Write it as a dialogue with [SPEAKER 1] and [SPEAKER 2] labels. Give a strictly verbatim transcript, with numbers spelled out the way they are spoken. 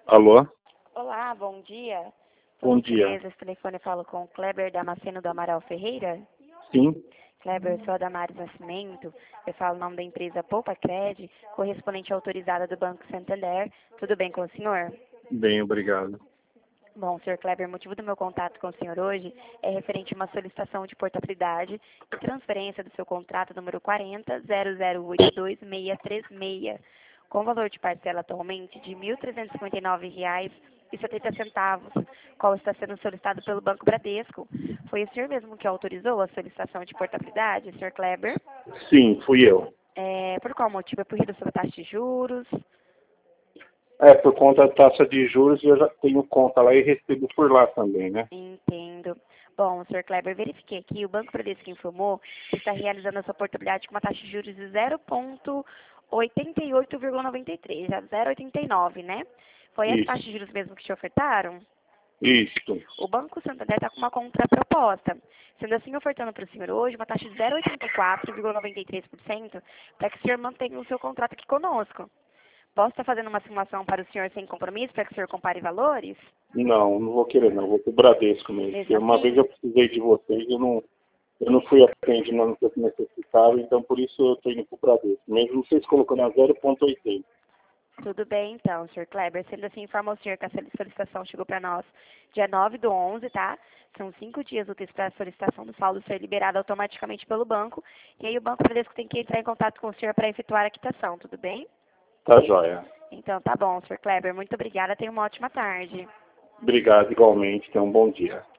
[SPEAKER 1] Alô?
[SPEAKER 2] Olá, bom dia. Por
[SPEAKER 1] Bom dia.
[SPEAKER 2] gentileza, esse telefone eu falo com o Kleber Damasceno do Amaral Ferreira.
[SPEAKER 1] Sim,
[SPEAKER 2] Kleber, eu sou a Damares Nascimento. Eu falo o nome da empresa Poupa Cred, correspondente autorizada do Banco Santander. Tudo bem com o senhor?
[SPEAKER 1] bem, obrigado.
[SPEAKER 2] Bom, senhor Kleber, o motivo do meu contato com o senhor hoje é referente a uma solicitação de portabilidade e transferência do seu contrato número quarenta zero zero oito dois seis três seis, com valor de parcela atualmente de mil trezentos e cinquenta e nove reais e setenta centavos, qual está sendo solicitado pelo Banco Bradesco. Foi o senhor mesmo que autorizou a solicitação de portabilidade, senhor Kleber?
[SPEAKER 1] Sim, fui eu.
[SPEAKER 2] É, por qual motivo? É por redução da taxa de juros?
[SPEAKER 1] É, por conta da taxa de juros, eu já tenho conta lá e recebo por lá também, né?
[SPEAKER 2] Entendo. Bom, senhor Kleber, verifiquei aqui, o Banco Bradesco informou que está realizando a sua portabilidade com uma taxa de juros de zero vírgula oitenta e oito vírgula noventa e três, já zero vírgula oitenta e nove, né? Foi essa taxa
[SPEAKER 1] Isso,
[SPEAKER 2] de juros mesmo que te ofertaram?
[SPEAKER 1] isso.
[SPEAKER 2] O Banco Santander está com uma contraproposta, sendo assim ofertando para o senhor hoje uma taxa de zero vírgula oitenta e quatro vírgula noventa e três por cento para que o senhor mantenha o seu contrato aqui conosco. Posso estar fazendo uma simulação para o senhor sem compromisso, para que o senhor compare valores?
[SPEAKER 1] Não, não vou querer não, vou pro Bradesco mesmo. Porque
[SPEAKER 2] Mesmo
[SPEAKER 1] uma vez
[SPEAKER 2] assim?
[SPEAKER 1] eu precisei de vocês, eu não, eu não fui atendido no que eu necessitava, então por isso eu estou indo pro Bradesco. Mesmo vocês colocando a zero vírgula oitenta.
[SPEAKER 2] Tudo bem, então, senhor Kleber. Sendo assim, informa o senhor que a solicitação chegou para nós dia nove do onze, tá? São cinco dias úteis para a solicitação do saldo ser liberada automaticamente pelo banco. E aí o Banco Bradesco tem que entrar em contato com o senhor para efetuar a quitação, tudo bem?
[SPEAKER 1] Tá joia.
[SPEAKER 2] Então, tá bom, senhor Kleber. Muito obrigada. Tenha uma ótima tarde.
[SPEAKER 1] Obrigado igualmente, tenha um bom dia.